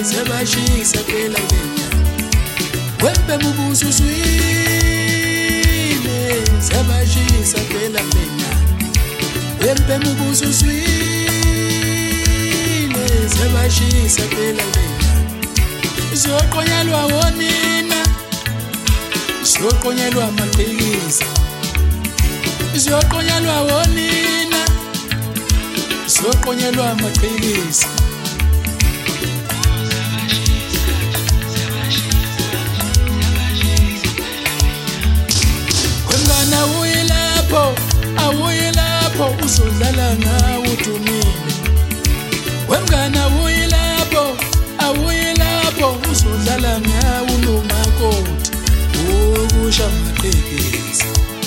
Siyabashisa phela lena wembe mubuso swile siyabashisa phela lena wembe mubuso swile siyabashisa phela lena siyoqonyelwa wonina siyoqonyelwa amaqhekeza siyoqonyelwa wonina siyoqonyelwa amaqhekeza awuye lapho uzodlala ngawo udumile wemngane awuye lapho uzodlala ngawo unomakoti okusha amaqhekeza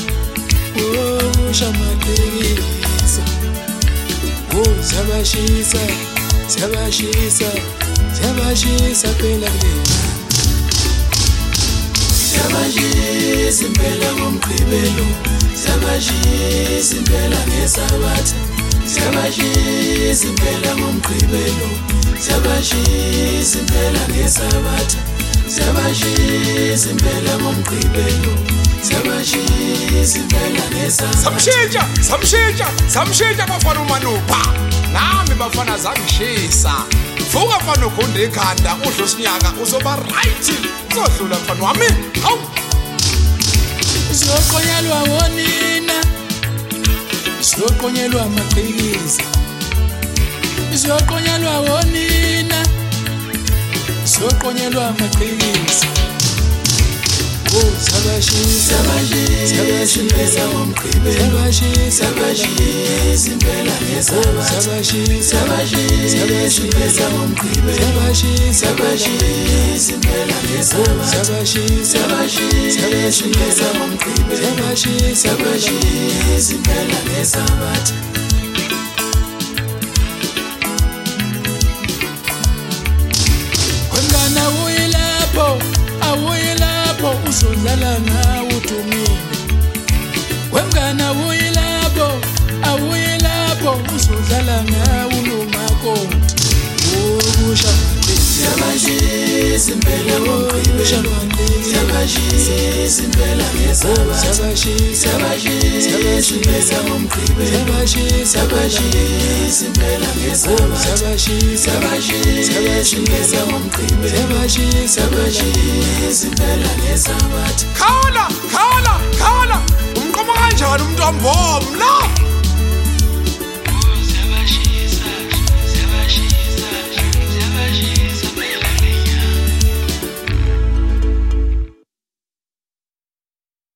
siyabashisa phela lena siyabashisa impela ngomgqibelo siyabashisa impela ngesabatha siyabashisa impela ngomgqibelo siyabashisa impela ngesabatha siyabashisa impela ngomgqibelo siyabashisa impela ngesabatha samshintsha bafana uManupa nami bafana zangishisa vuka mfana ugonde ekhanda udlo sinyaka uzoba right uzodlula mfana wami hawu siyoqonyelwa wonina siyoqonyelwa amaqhekeza siyoqonyelwa wonina siyoqonyelwa amaqhekeza siyabashisa impela ngomgqibelo siyabashisa impela ngesabatha siyabashisa impela ngomgqibelo siyabashisa impela ngesabatha siyabashisa impela ngomgqibelo siyabashisa impela ngesabatha wengane awuye lapho uzodlala ngawo udumile wemngane awuye lapho uzodlala ngawo unomakoti okusha siyabashisa impela ngomgqibelo siyabashisa impela ngesabatha siyabashisa impela ngomgqibelo siyabashisa impela ngesabatha siyabashisa impela ngomgqibelo siyabashisa impela ngesabatha khala umqoma kanjani umuntu wambomla